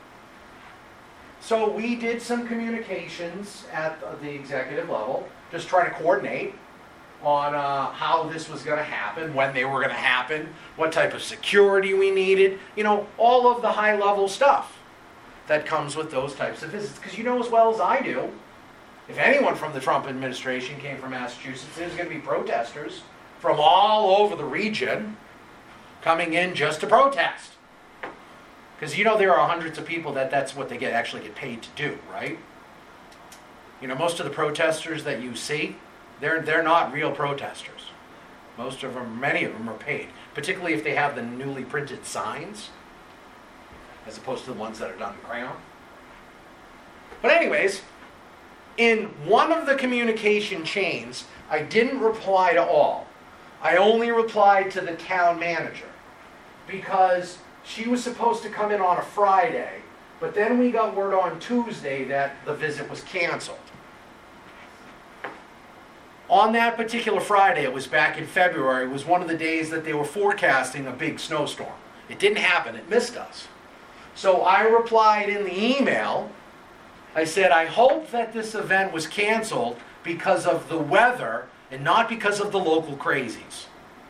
So we did some communications at the executive level, just trying to coordinate on how this was going to happen, when they were going to happen, what type of security we needed, all of the high-level stuff that comes with those types of visits. Because you know as well as I do, if anyone from the Trump administration came from Massachusetts, there's going to be protesters from all over the region coming in just to protest. Because there are hundreds of people that's what they actually get paid to do, right? Most of the protesters that you see, they're not real protesters. Many of them are paid, particularly if they have the newly printed signs, as opposed to the ones that are done in crayon. But anyways, in one of the communication chains, I didn't reply to all. I only replied to the town manager because she was supposed to come in on a Friday, but then we got word on Tuesday that the visit was canceled. On that particular Friday, it was back in February, it was one of the days that they were forecasting a big snowstorm. It didn't happen, it missed us. So I replied in the email, I said, I hope that this event was canceled because of the weather and not because of the local crazies.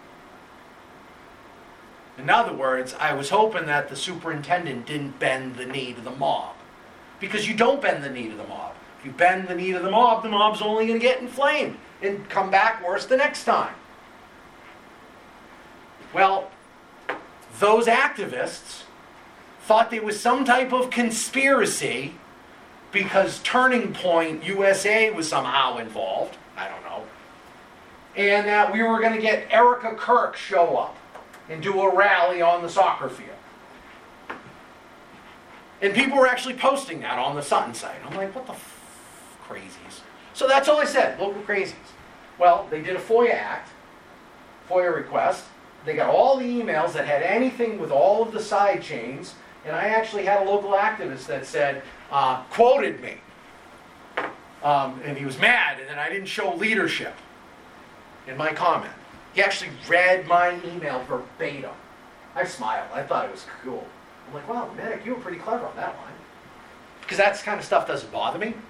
In other words, I was hoping that the superintendent didn't bend the knee to the mob. Because you don't bend the knee to the mob. If you bend the knee to the mob's only going to get inflamed and come back worse the next time. Well, those activists thought there was some type of conspiracy because Turning Point USA was somehow involved. I don't know. And that we were going to get Erica Kirk show up and do a rally on the soccer field. And people were actually posting that on the Sutton site. I'm like, what the crazies? So that's all I said, local crazies. Well, they did a FOIA request. They got all the emails that had anything with all of the side chains, and I actually had a local activist that said, quoted me. And he was mad, and then I didn't show leadership in my comment. He actually read my email verbatim. I smiled. I thought it was cool. I'm like, wow, Medic, you were pretty clever on that one. Because that kind of stuff doesn't bother me.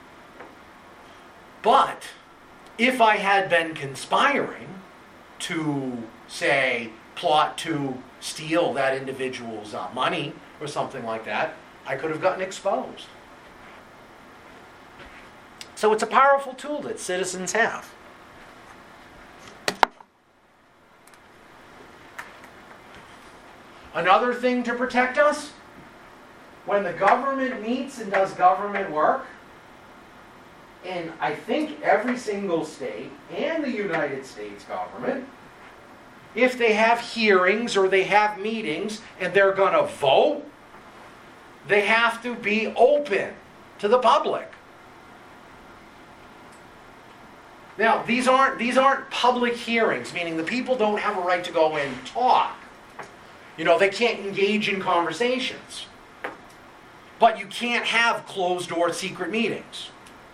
But if I had been conspiring to, say, plot to steal that individual's money or something like that, I could have gotten exposed. So it's a powerful tool that citizens have. Another thing to protect us, when the government meets and does government work, and I think every single state and the United States government, if they have hearings or they have meetings and they're going to vote, they have to be open to the public. Now, these aren't public hearings, meaning the people don't have a right to go in and talk. You know, they can't engage in conversations. But you can't have closed-door secret meetings.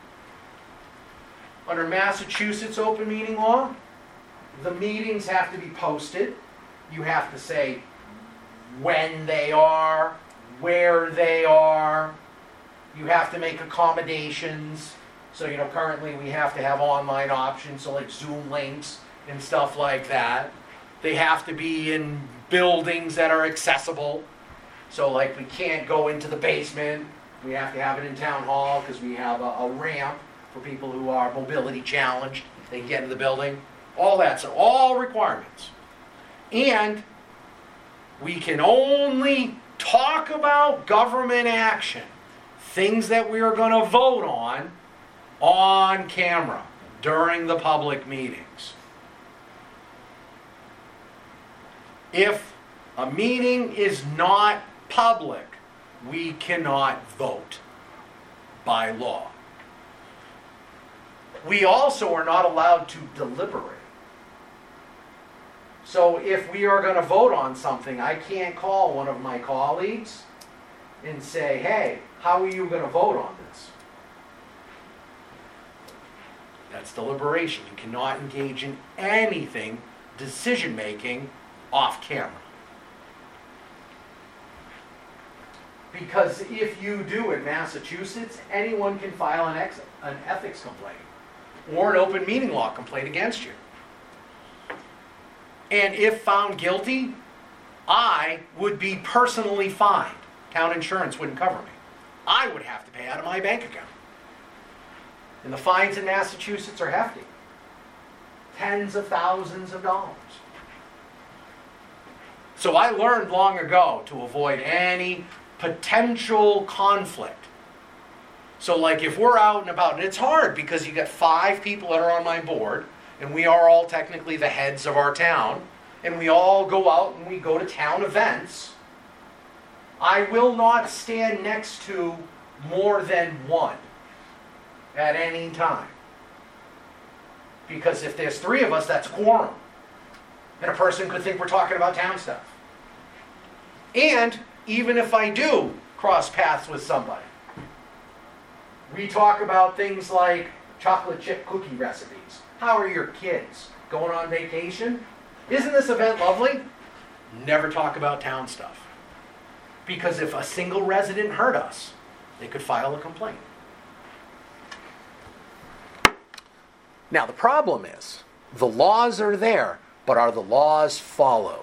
Under Massachusetts open meeting law, the meetings have to be posted. You have to say when they are, where they are. You have to make accommodations. So, you know, currently we have to have online options, so like Zoom links and stuff like that. They have to be in buildings that are accessible. So, like, we can't go into the basement. We have to have it in town hall because we have a ramp for people who are mobility challenged. They can get into the building. All that, so all requirements. And we can only talk about government action, things that we are going to vote on camera during the public meetings. If a meeting is not public, we cannot vote by law. We also are not allowed to deliberate. So if we are going to vote on something, I can't call one of my colleagues and say, hey, how are you going to vote on this? That's deliberation. You cannot engage in anything, decision-making, off camera. Because if you do in Massachusetts, anyone can file an ethics complaint or an open meeting law complaint against you. And if found guilty, I would be personally fined. Town insurance wouldn't cover me. I would have to pay out of my bank account. And the fines in Massachusetts are hefty. Tens of thousands of dollars. So I learned long ago to avoid any potential conflict. So like if we're out and about, and it's hard because you got 5 people that are on my board, and we are all technically the heads of our town, and we all go out and we go to town events, I will not stand next to more than one at any time. Because if there's 3 of us, that's quorum. And a person could think we're talking about town stuff. And even if I do cross paths with somebody, we talk about things like chocolate chip cookie recipes. How are your kids? Going on vacation? Isn't this event lovely? Never talk about town stuff. Because if a single resident hurt us, they could file a complaint. Now the problem is, the laws are there, but are the laws followed?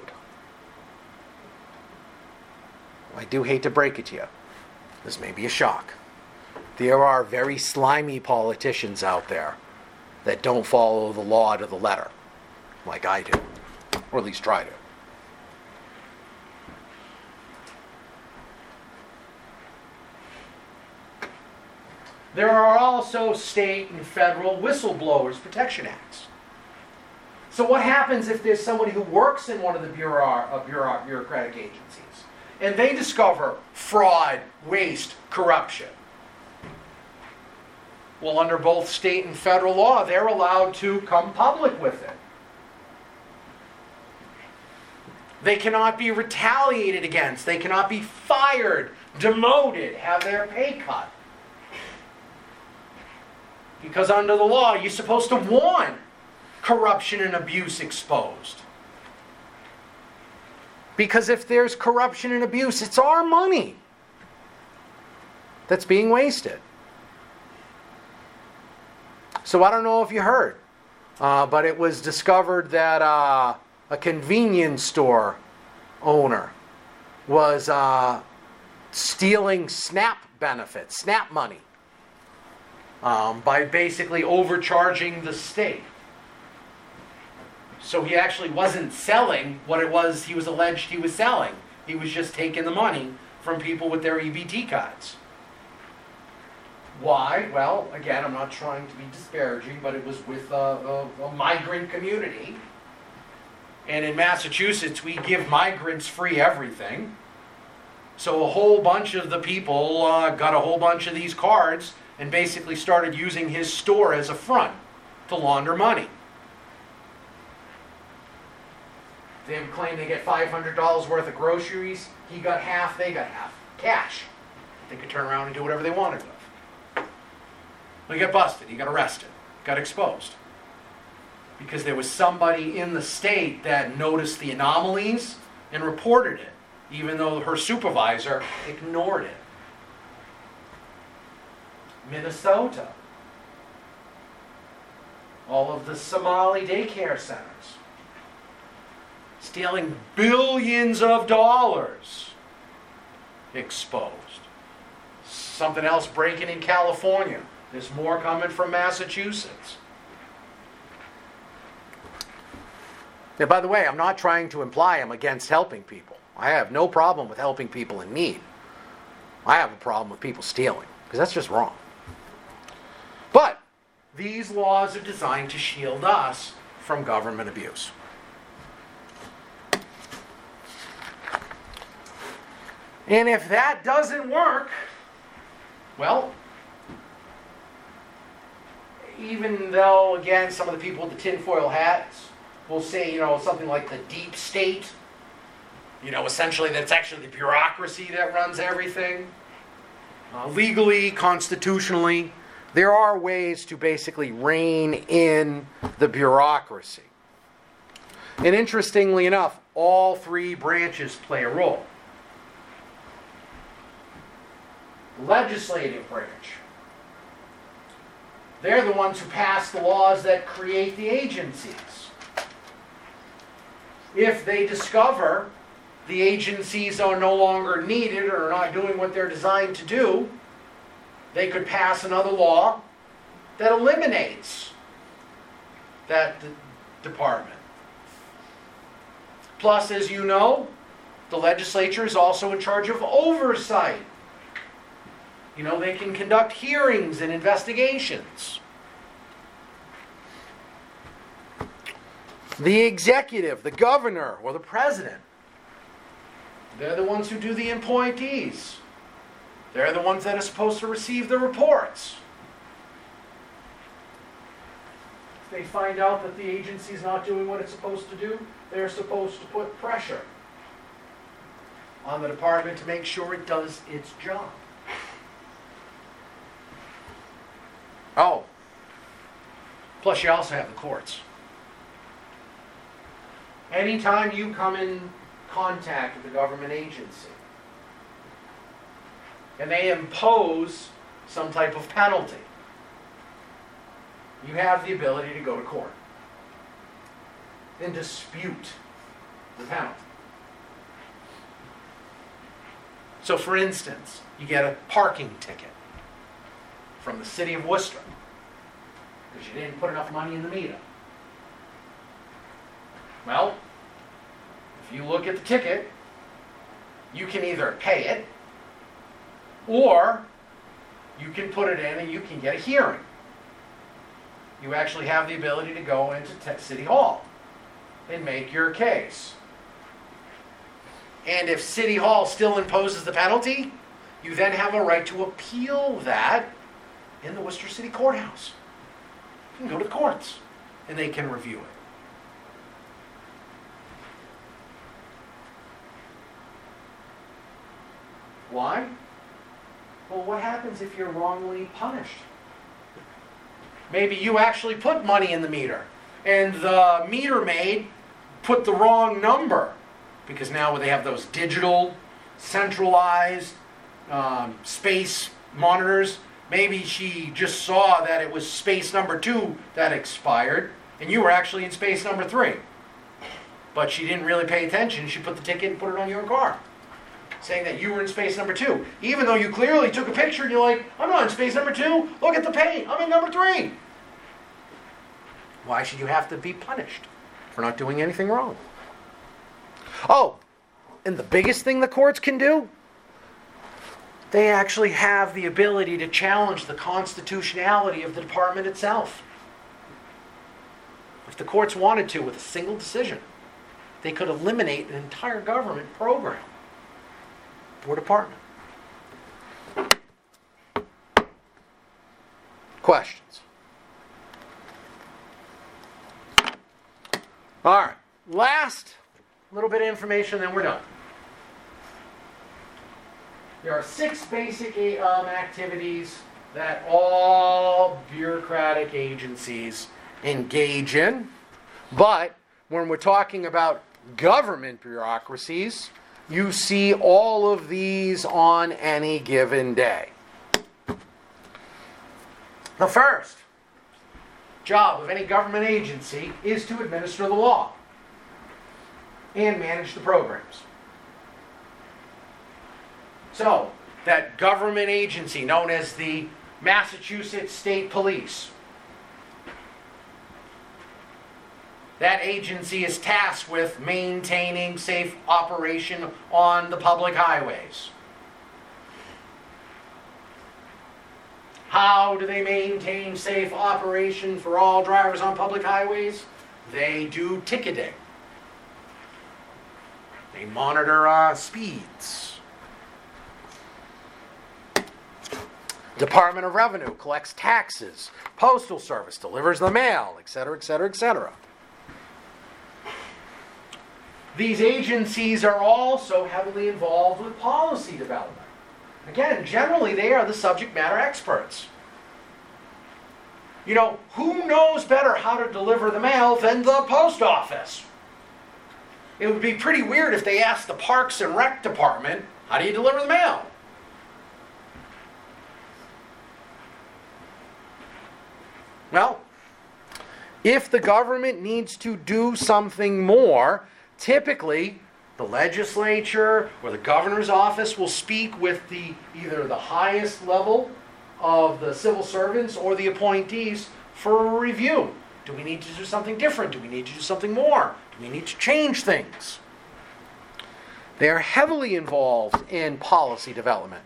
I do hate to break it to you. This may be a shock. There are very slimy politicians out there that don't follow the law to the letter, like I do, or at least try to. There are also state and federal whistleblowers protection acts. So what happens if there's somebody who works in one of the bureaucratic agencies and they discover fraud, waste, corruption? Well, under both state and federal law, they're allowed to come public with it. They cannot be retaliated against. They cannot be fired, demoted, have their pay cut. Because under the law, you're supposed to want corruption and abuse exposed. Because if there's corruption and abuse, it's our money that's being wasted. So I don't know if you heard, but it was discovered that a convenience store owner was stealing SNAP benefits, SNAP money, by basically overcharging the state. So he actually wasn't selling what it was he was alleged he was selling. He was just taking the money from people with their EBT cards. Why? Well, again, I'm not trying to be disparaging, but it was with a migrant community. And in Massachusetts, we give migrants free everything. So a whole bunch of the people got a whole bunch of these cards and basically started using his store as a front to launder money. They claim they get $500 worth of groceries. He got half, they got half. Cash. They could turn around and do whatever they wanted with. He got busted. He got arrested. Got exposed. Because there was somebody in the state that noticed the anomalies and reported it, even though her supervisor ignored it. Minnesota. All of the Somali daycare centers. Stealing billions of dollars. Exposed. Something else breaking in California. There's more coming from Massachusetts. Now, by the way, I'm not trying to imply I'm against helping people. I have no problem with helping people in need. I have a problem with people stealing, because that's just wrong. But these laws are designed to shield us from government abuse. And if that doesn't work, well, even though, again, some of the people with the tinfoil hats will say, something like the deep state, essentially that's actually the bureaucracy that runs everything. Legally, constitutionally, there are ways to basically rein in the bureaucracy. And interestingly enough, all three branches play a role. Legislative branch. They're the ones who pass the laws that create the agencies. If they discover the agencies are no longer needed or are not doing what they're designed to do, they could pass another law that eliminates that department. Plus, as you know, the legislature is also in charge of oversight. They can conduct hearings and investigations. The executive, the governor, or the president, they're the ones who do the appointees. They're the ones that are supposed to receive the reports. If they find out that the agency's not doing what it's supposed to do, they're supposed to put pressure on the department to make sure it does its job. Oh, plus you also have the courts. Anytime you come in contact with a government agency and they impose some type of penalty, you have the ability to go to court and dispute the penalty. So for instance, you get a parking ticket from the city of Worcester because you didn't put enough money in the meter. Well, if you look at the ticket, you can either pay it or you can put it in and you can get a hearing. You actually have the ability to go into City Hall and make your case. And if City Hall still imposes the penalty, you then have a right to appeal that in the Worcester City Courthouse. You can go to the courts and they can review it. Why? Well, what happens if you're wrongly punished? Maybe you actually put money in the meter and the meter maid put the wrong number, because now they have those digital, centralized space monitors. Maybe she just saw that it was space number 2 that expired, and you were actually in space number 3. But she didn't really pay attention. She put the ticket and put it on your car, saying that you were in space number 2. Even though you clearly took a picture and you're like, I'm not in space number 2. Look at the paint. I'm in number 3. Why should you have to be punished for not doing anything wrong? Oh, and the biggest thing the courts can do, they actually have the ability to challenge the constitutionality of the department itself. If the courts wanted to, with a single decision, they could eliminate an entire government program or department. Questions? All right, last little bit of information, then we're done. There are 6 basic activities that all bureaucratic agencies engage in. But when we're talking about government bureaucracies, you see all of these on any given day. The first job of any government agency is to administer the law and manage the programs. So, that government agency known as the Massachusetts State Police, that agency is tasked with maintaining safe operation on the public highways. How do they maintain safe operation for all drivers on public highways? They do ticketing. They monitor speeds. Department of Revenue collects taxes. Postal Service delivers the mail, etc., etc., etc. These agencies are also heavily involved with policy development. Again, generally they are the subject matter experts. You know, who knows better how to deliver the mail than the post office? It would be pretty weird if they asked the Parks and Rec department, how do you deliver the mail? Well, if the government needs to do something more, typically the legislature or the governor's office will speak with either the highest level of the civil servants or the appointees for a review. Do we need to do something different? Do we need to do something more? Do we need to change things? They are heavily involved in policy development.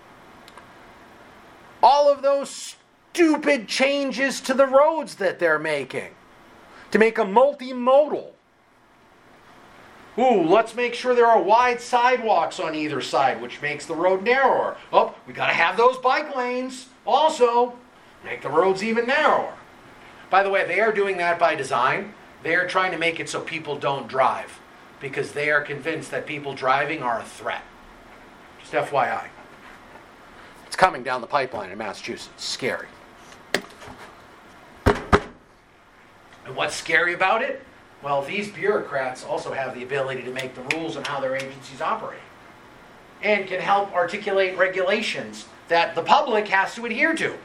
All of those stupid changes to the roads that they're making to make them multimodal. Ooh, let's make sure there are wide sidewalks on either side, which makes the road narrower. Oh, we got to have those bike lanes also. Make the roads even narrower. By the way, they are doing that by design. They are trying to make it so people don't drive, because they are convinced that people driving are a threat. Just FYI. It's coming down the pipeline in Massachusetts. It's scary. And what's scary about it? Well, these bureaucrats also have the ability to make the rules on how their agencies operate, and can help articulate regulations that the public has to adhere to.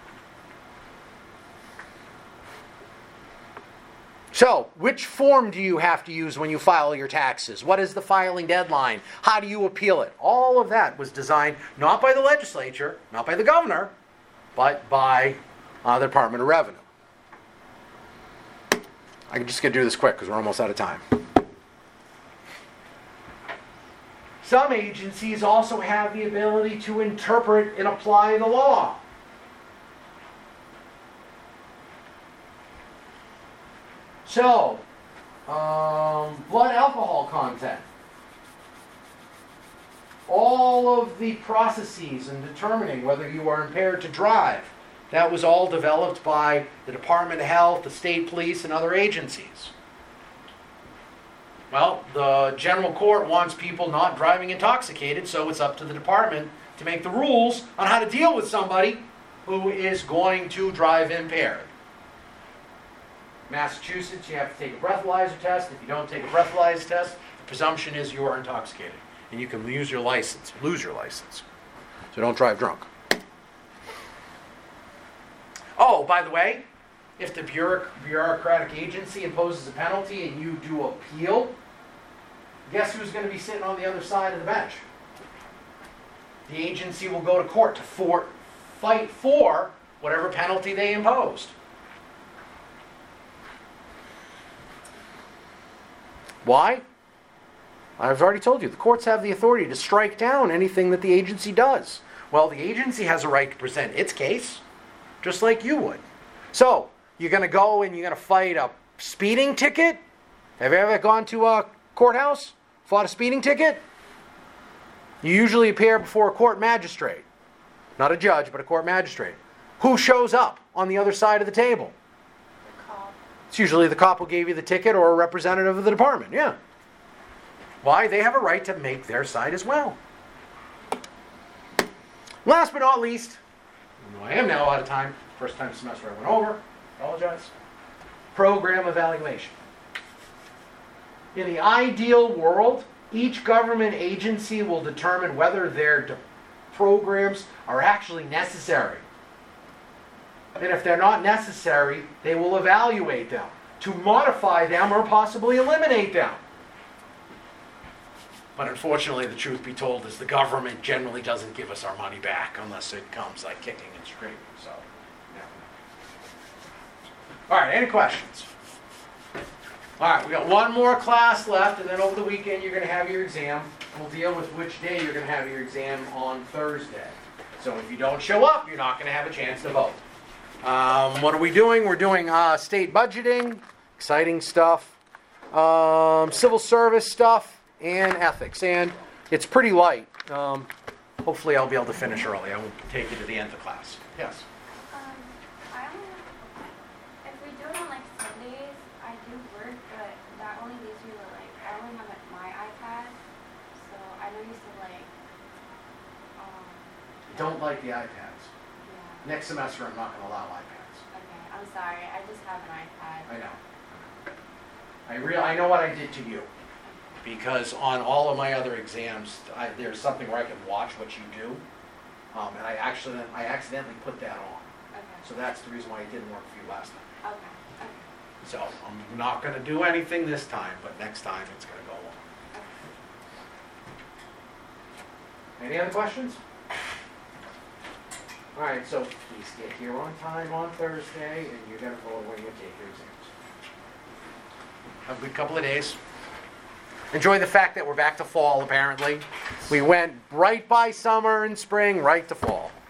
So, which form do you have to use when you file your taxes? What is the filing deadline? How do you appeal it? All of that was designed not by the legislature, not by the governor, but by the Department of Revenue. I'm just going to do this quick because we're almost out of time. Some agencies also have the ability to interpret and apply the law. So, blood alcohol content. All of the processes in determining whether you are impaired to drive, that was all developed by the Department of Health, the state police, and other agencies. Well, the general court wants people not driving intoxicated, so it's up to the department to make the rules on how to deal with somebody who is going to drive impaired. Massachusetts, you have to take a breathalyzer test. If you don't take a breathalyzer test, the presumption is you are intoxicated, and you can lose your license. So don't drive drunk. Oh, by the way, if the bureaucratic agency imposes a penalty and you do appeal, guess who's going to be sitting on the other side of the bench? The agency will go to court to fight for whatever penalty they imposed. Why? I've already told you, the courts have the authority to strike down anything that the agency does. Well, the agency has a right to present its case, just like you would. So, you're going to go and you're going to fight a speeding ticket? Have you ever gone to a courthouse, fought a speeding ticket? You usually appear before a court magistrate. Not a judge, but a court magistrate. Who shows up on the other side of the table? The cop. It's usually the cop who gave you the ticket or a representative of the department, yeah. Why? They have a right to make their side as well. Last but not least, I am now out of time. First time semester I went over. Apologize. Program evaluation. In the ideal world, each government agency will determine whether their programs are actually necessary. And if they're not necessary, they will evaluate them to modify them or possibly eliminate them. But unfortunately, the truth be told is the government generally doesn't give us our money back unless it comes like kicking and screaming. So, yeah. All right, any questions? All right, we got one more class left, and then over the weekend you're going to have your exam. We'll deal with which day you're going to have your exam on Thursday. So if you don't show up, you're not going to have a chance to vote. What are we doing? We're doing state budgeting, exciting stuff, civil service stuff, and ethics. And it's pretty light. Hopefully I'll be able to finish early. I won't take you to the end of the class. Yes? If we do it on like Sundays, I do work, but that only leaves me with I only have my iPad. So I know you said I don't like the iPads. Yeah. Next semester I'm not going to allow iPads. Okay, I'm sorry. I just have an iPad. I know. I know what I did to you. Because on all of my other exams, there's something where I can watch what you do. And I accidentally put that on. Okay. So that's the reason why it didn't work for you last time. Okay. So I'm not going to do anything this time, but next time it's going to go on. Any other questions? All right, so please get here on time on Thursday, and you're going to go when you take your exams. Have a good couple of days. Enjoy the fact that we're back to fall, apparently. We went right by summer and spring, right to fall.